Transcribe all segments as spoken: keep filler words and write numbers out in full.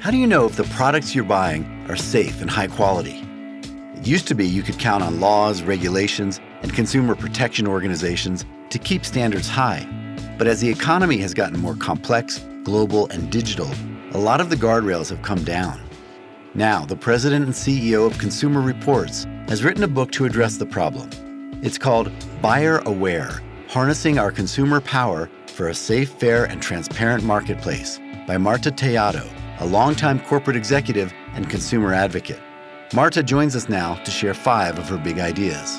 How do you know if the products you're buying are safe and high quality? It used to be you could count on laws, regulations, and consumer protection organizations to keep standards high. But as the economy has gotten more complex, global, and digital, a lot of the guardrails have come down. Now, the president and C E O of Consumer Reports has written a book to address the problem. It's called Buyer Aware: Harnessing Our Consumer Power for a Safe, Fair, and Transparent Marketplace by Marta Tellado, a longtime corporate executive and consumer advocate. Marta joins us now to share five of her big ideas.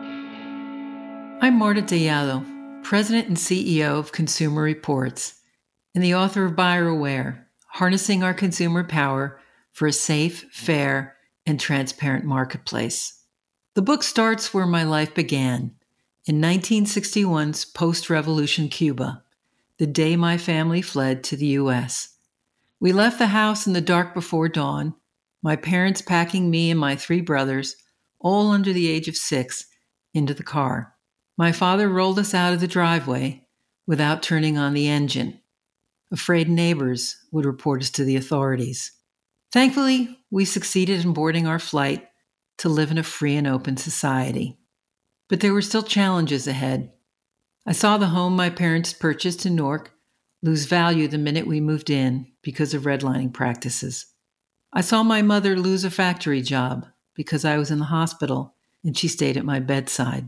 I'm Marta Tellado, President and C E O of Consumer Reports, and the author of Buyer Aware: Harnessing Our Consumer Power for a Safe, Fair, and Transparent Marketplace. The book starts where my life began, in nineteen sixty-one's post-revolution Cuba, the day my family fled to the U S. We left the house in the dark before dawn, my parents packing me and my three brothers, all under the age of six, into the car. My father rolled us out of the driveway without turning on the engine. Afraid neighbors would report us to the authorities. Thankfully, we succeeded in boarding our flight to live in a free and open society. But there were still challenges ahead. I saw the home my parents purchased in Newark lose value the minute we moved in because of redlining practices. I saw my mother lose a factory job because I was in the hospital and she stayed at my bedside.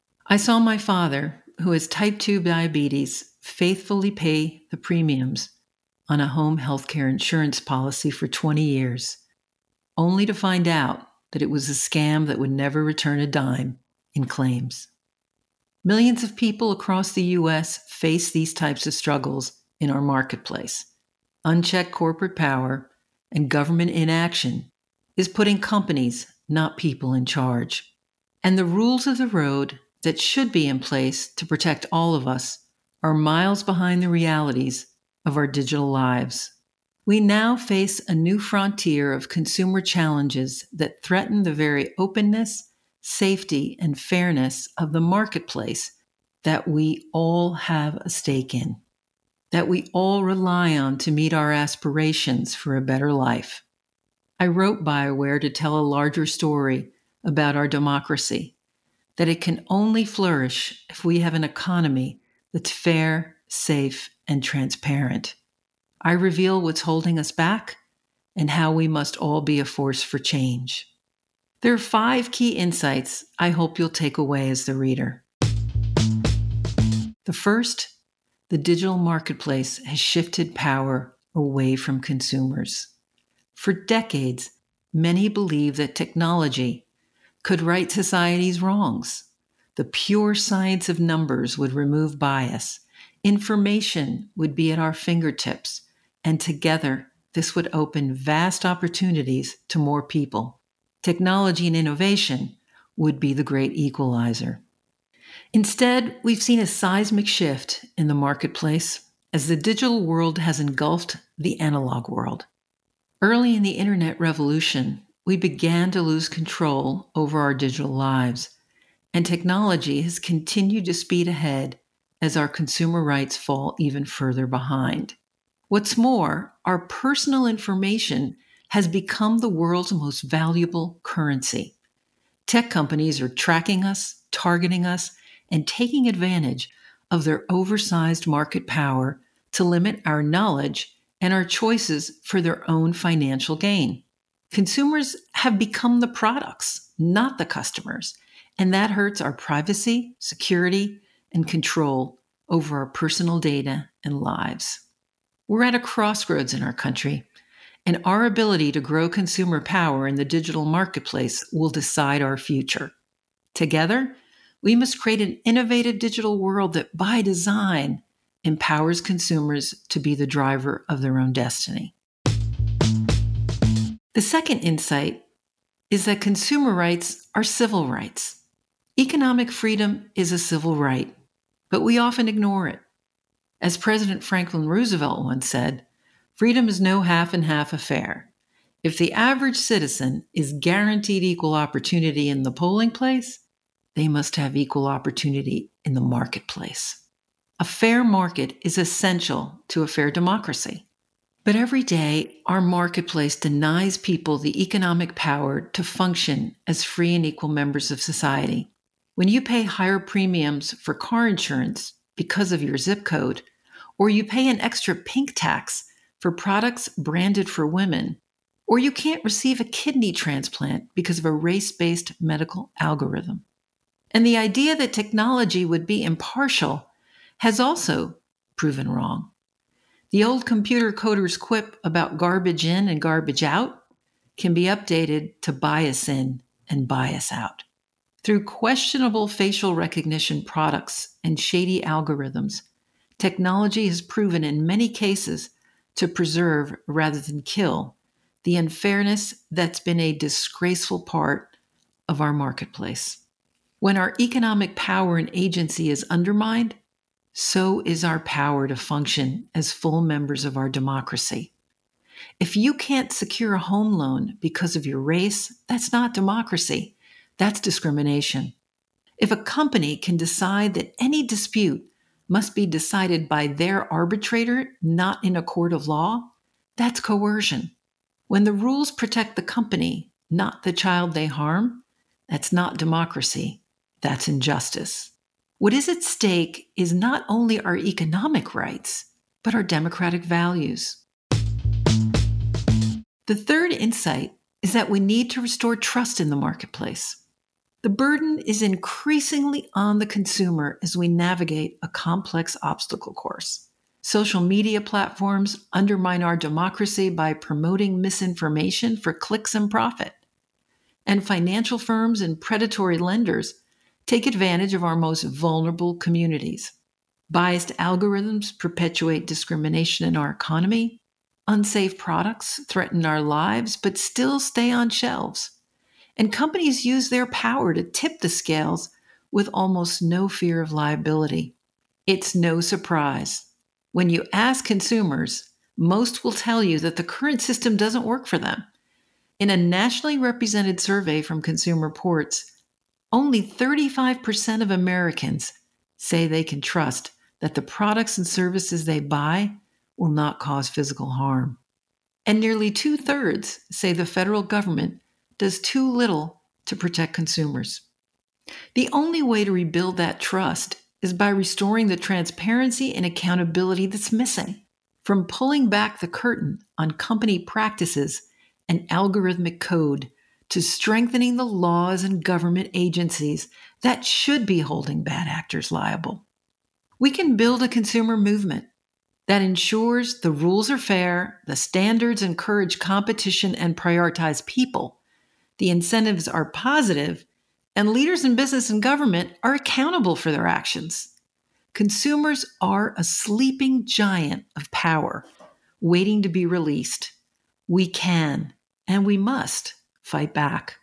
I saw my father, who has type two diabetes, faithfully pay the premiums on a home health care insurance policy for twenty years, only to find out that it was a scam that would never return a dime in claims. Millions of people across the U S face these types of struggles in our marketplace. Unchecked corporate power and government inaction is putting companies, not people, in charge. And the rules of the road that should be in place to protect all of us are miles behind the realities of our digital lives. We now face a new frontier of consumer challenges that threaten the very openness, safety, and fairness of the marketplace that we all have a stake in, that we all rely on to meet our aspirations for a better life. I wrote Buyer Aware to tell a larger story about our democracy, that it can only flourish if we have an economy that's fair, safe, and transparent. I reveal what's holding us back and how we must all be a force for change. There are five key insights I hope you'll take away as the reader. The first, the digital marketplace has shifted power away from consumers. For decades, many believed that technology could right society's wrongs. The pure science of numbers would remove bias. Information would be at our fingertips, and together, this would open vast opportunities to more people. Technology and innovation would be the great equalizer. Instead, we've seen a seismic shift in the marketplace as the digital world has engulfed the analog world. Early in the internet revolution, we began to lose control over our digital lives, and technology has continued to speed ahead as our consumer rights fall even further behind. What's more, our personal information has become the world's most valuable currency. Tech companies are tracking us, targeting us, and taking advantage of their oversized market power to limit our knowledge and our choices for their own financial gain. Consumers have become the products, not the customers, and that hurts our privacy, security, and control over our personal data and lives. We're at a crossroads in our country, and our ability to grow consumer power in the digital marketplace will decide our future. Together, we must create an innovative digital world that, by design, empowers consumers to be the driver of their own destiny. The second insight is that consumer rights are civil rights. Economic freedom is a civil right, but we often ignore it. As President Franklin Roosevelt once said, freedom is no half and half affair. If the average citizen is guaranteed equal opportunity in the polling place, they must have equal opportunity in the marketplace. A fair market is essential to a fair democracy. But every day, our marketplace denies people the economic power to function as free and equal members of society. When you pay higher premiums for car insurance because of your zip code, or you pay an extra pink tax for products branded for women, or you can't receive a kidney transplant because of a race-based medical algorithm. And the idea that technology would be impartial has also proven wrong. The old computer coder's quip about garbage in and garbage out can be updated to bias in and bias out. Through questionable facial recognition products and shady algorithms, technology has proven in many cases to preserve rather than kill the unfairness that's been a disgraceful part of our marketplace. When our economic power and agency is undermined, so is our power to function as full members of our democracy. If you can't secure a home loan because of your race, that's not democracy. That's discrimination. If a company can decide that any dispute must be decided by their arbitrator, not in a court of law, that's coercion. When the rules protect the company, not the child they harm, that's not democracy. That's injustice. What is at stake is not only our economic rights, but our democratic values. The third insight is that we need to restore trust in the marketplace. The burden is increasingly on the consumer as we navigate a complex obstacle course. Social media platforms undermine our democracy by promoting misinformation for clicks and profit. And financial firms and predatory lenders take advantage of our most vulnerable communities. Biased algorithms perpetuate discrimination in our economy. Unsafe products threaten our lives, but still stay on shelves. And companies use their power to tip the scales with almost no fear of liability. It's no surprise. When you ask consumers, most will tell you that the current system doesn't work for them. In a nationally represented survey from Consumer Reports, only thirty-five percent of Americans say they can trust that the products and services they buy will not cause physical harm. And nearly two-thirds say the federal government does too little to protect consumers. The only way to rebuild that trust is by restoring the transparency and accountability that's missing. From pulling back the curtain on company practices and algorithmic code to strengthening the laws and government agencies that should be holding bad actors liable. We can build a consumer movement that ensures the rules are fair, the standards encourage competition and prioritize people, the incentives are positive, and leaders in business and government are accountable for their actions. Consumers are a sleeping giant of power waiting to be released. We can, and we must, fight back.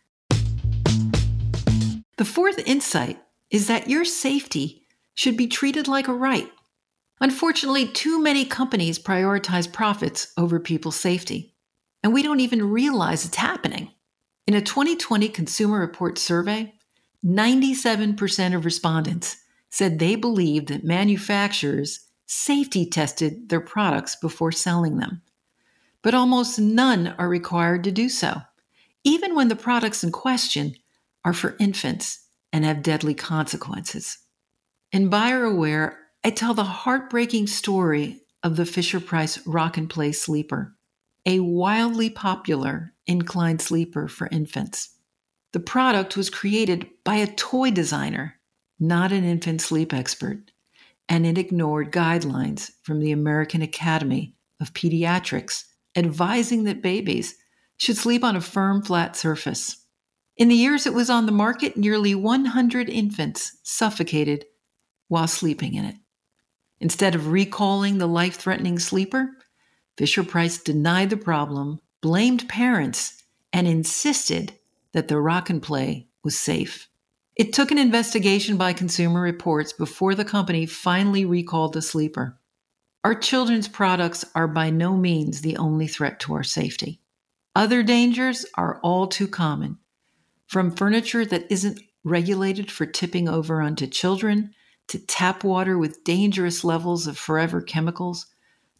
The fourth insight is that your safety should be treated like a right. Unfortunately, too many companies prioritize profits over people's safety, and we don't even realize it's happening. In a twenty twenty Consumer Reports survey, ninety-seven percent of respondents said they believed that manufacturers safety tested their products before selling them. But almost none are required to do so, even when the products in question are for infants and have deadly consequences. In Buyer Aware, I tell the heartbreaking story of the Fisher-Price Rock and Play sleeper, a wildly popular inclined sleeper for infants. The product was created by a toy designer, not an infant sleep expert, and it ignored guidelines from the American Academy of Pediatrics advising that babies should sleep on a firm, flat surface. In the years it was on the market, nearly one hundred infants suffocated while sleeping in it. Instead of recalling the life-threatening sleeper, Fisher-Price denied the problem, blamed parents, and insisted that the Rock and Play was safe. It took an investigation by Consumer Reports before the company finally recalled the sleeper. Our children's products are by no means the only threat to our safety. Other dangers are all too common, from furniture that isn't regulated for tipping over onto children, to tap water with dangerous levels of forever chemicals,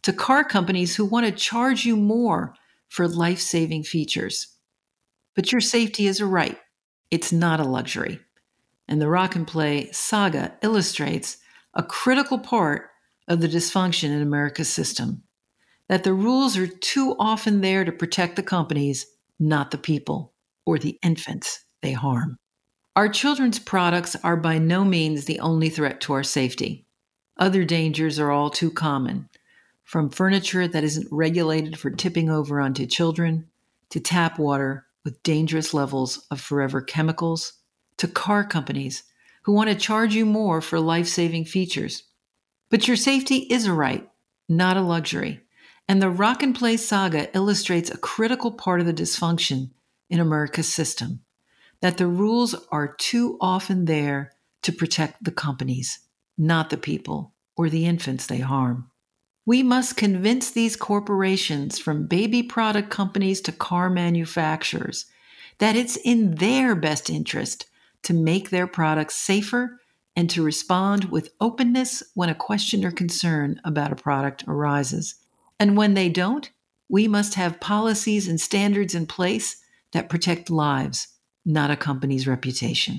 to car companies who want to charge you more for life-saving features. But your safety is a right. It's not a luxury. And the Rock and Play saga illustrates a critical part of the dysfunction in America's system, that the rules are too often there to protect the companies, not the people or the infants they harm. Our children's products are by no means the only threat to our safety. Other dangers are all too common, from furniture that isn't regulated for tipping over onto children, to tap water with dangerous levels of forever chemicals, to car companies who want to charge you more for life-saving features. But your safety is a right, not a luxury. And the Rock and Play saga illustrates a critical part of the dysfunction in America's system, that the rules are too often there to protect the companies, not the people or the infants they harm. We must convince these corporations, from baby product companies to car manufacturers, that it's in their best interest to make their products safer and to respond with openness when a question or concern about a product arises. And when they don't, we must have policies and standards in place that protect lives, not a company's reputation.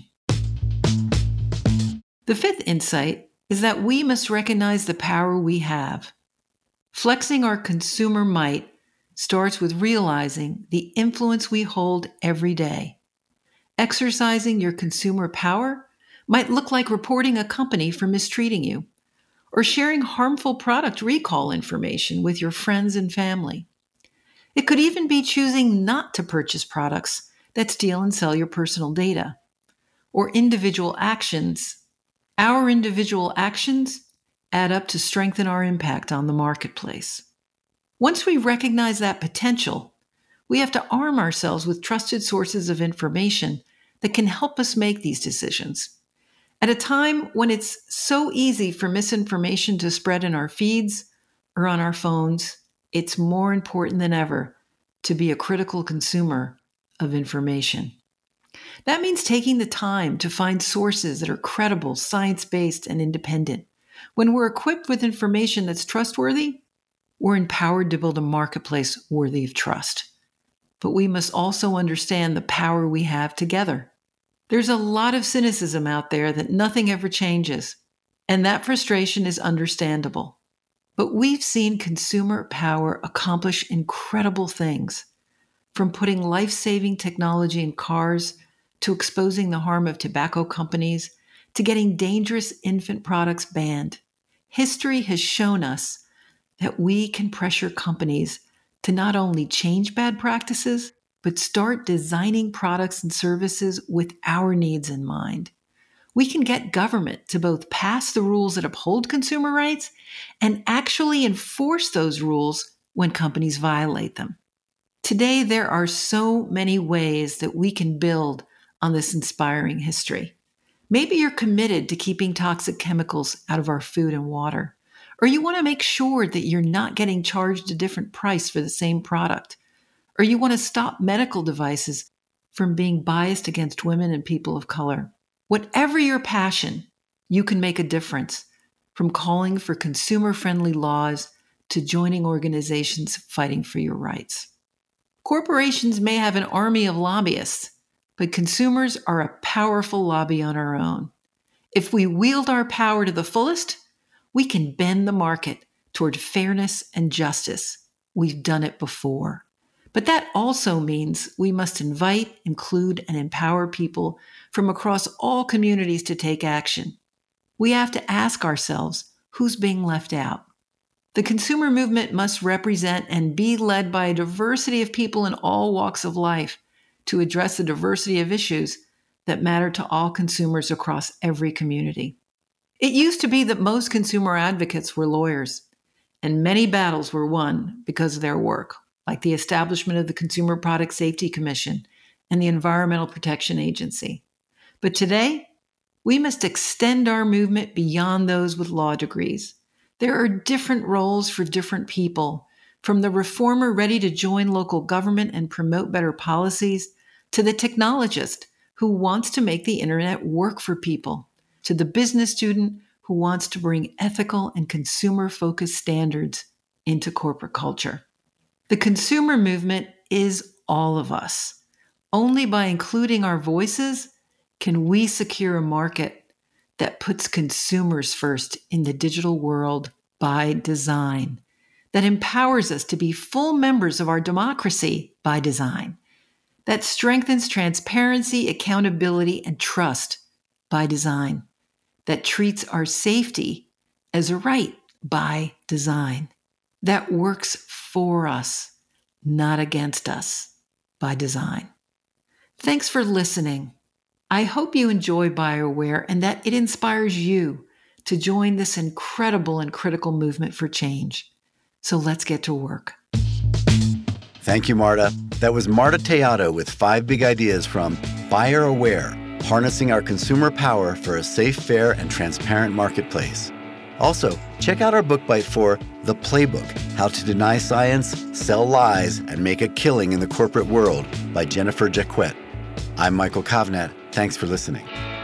The fifth insight is that we must recognize the power we have. Flexing our consumer might starts with realizing the influence we hold every day. Exercising your consumer power might look like reporting a company for mistreating you, or sharing harmful product recall information with your friends and family. It could even be choosing not to purchase products that steal and sell your personal data, or individual actions. Our individual actions add up to strengthen our impact on the marketplace. Once we recognize that potential, we have to arm ourselves with trusted sources of information that can help us make these decisions. At a time when it's so easy for misinformation to spread in our feeds or on our phones, it's more important than ever to be a critical consumer of information. That means taking the time to find sources that are credible, science-based, and independent. When we're equipped with information that's trustworthy, we're empowered to build a marketplace worthy of trust. But we must also understand the power we have together. There's a lot of cynicism out there that nothing ever changes, and that frustration is understandable. But we've seen consumer power accomplish incredible things, from putting life-saving technology in cars to exposing the harm of tobacco companies to getting dangerous infant products banned. History has shown us that we can pressure companies to not only change bad practices, but start designing products and services with our needs in mind. We can get government to both pass the rules that uphold consumer rights and actually enforce those rules when companies violate them. Today, there are so many ways that we can build on this inspiring history. Maybe you're committed to keeping toxic chemicals out of our food and water, or you want to make sure that you're not getting charged a different price for the same product, or you want to stop medical devices from being biased against women and people of color. Whatever your passion, you can make a difference, from calling for consumer-friendly laws to joining organizations fighting for your rights. Corporations may have an army of lobbyists, but consumers are a powerful lobby on our own. If we wield our power to the fullest, we can bend the market toward fairness and justice. We've done it before. But that also means we must invite, include, and empower people from across all communities to take action. We have to ask ourselves, who's being left out? The consumer movement must represent and be led by a diversity of people in all walks of life to address the diversity of issues that matter to all consumers across every community. It used to be that most consumer advocates were lawyers, and many battles were won because of their work, like the establishment of the Consumer Product Safety Commission and the Environmental Protection Agency. But today, we must extend our movement beyond those with law degrees. There are different roles for different people, from the reformer ready to join local government and promote better policies, to the technologist who wants to make the internet work for people, to the business student who wants to bring ethical and consumer-focused standards into corporate culture. The consumer movement is all of us. Only by including our voices can we secure a market that puts consumers first in the digital world by design, that empowers us to be full members of our democracy by design, that strengthens transparency, accountability, and trust by design, that treats our safety as a right by design, that works for us, not against us, by design. Thanks for listening. I hope you enjoy BuyerAware and that it inspires you to join this incredible and critical movement for change. So let's get to work. Thank you, Marta. That was Marta Tellado with five big ideas from BuyerAware, harnessing our consumer power for a safe, fair, and transparent marketplace. Also, check out our book bite for The Playbook, How to Deny Science, Sell Lies, and Make a Killing in the Corporate World by Jennifer Jacquet. I'm Michael Kovnat. Thanks for listening.